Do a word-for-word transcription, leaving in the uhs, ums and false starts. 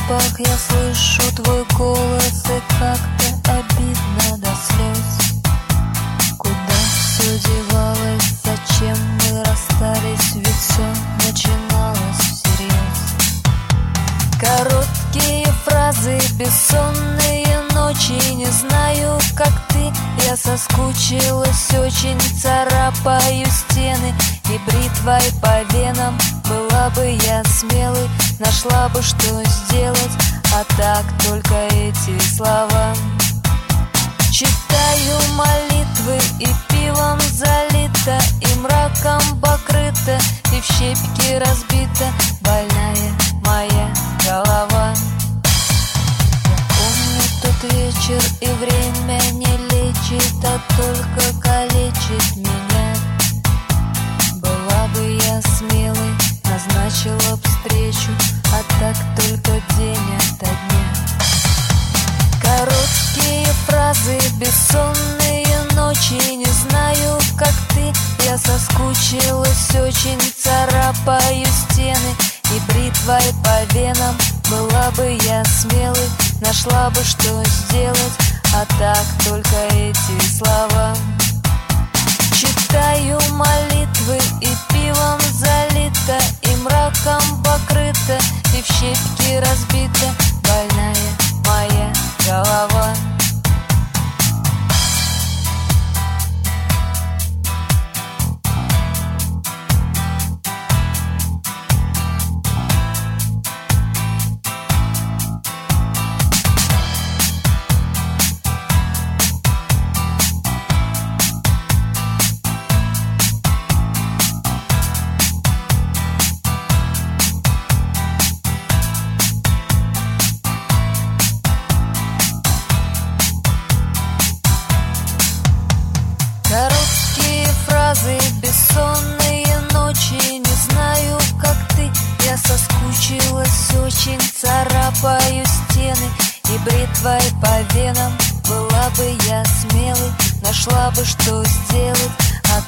запах, я слышу твой голос, и как-то обидно до слез. Куда все девалось, зачем мы расстались, ведь все начиналось всерьез. Короткие фразы, бессонные ночи, не знаю, как ты, я соскучилась очень, царапаю стены и бритвой по венам. Была бы я смелой, нашла бы, что сделать, а так только эти слова. Читаю молитвы, и пивом залито, и мраком покрыто, и в щепки разбита больная моя голова. Я помню тот вечер, и время не лечит, а только калечит меня. Была бы я смелой, назначила б встречу, а так только день ото дня. Короткие фразы, бессонные ночи, не знаю, как ты, я соскучилась очень, царапаю стены и бритвой по венам. Была бы я смелой, нашла бы, что сделать, а так только эти слова. Читаю молитвы, и пивом залито, и мраком покрыто, и в щепки разбита больная моя голова. Короткие фразы, бессонные ночи, не знаю, как ты, я соскучилась очень, царапаю стены и бритвой по венам. Была бы я смелой, нашла бы, что сделать, а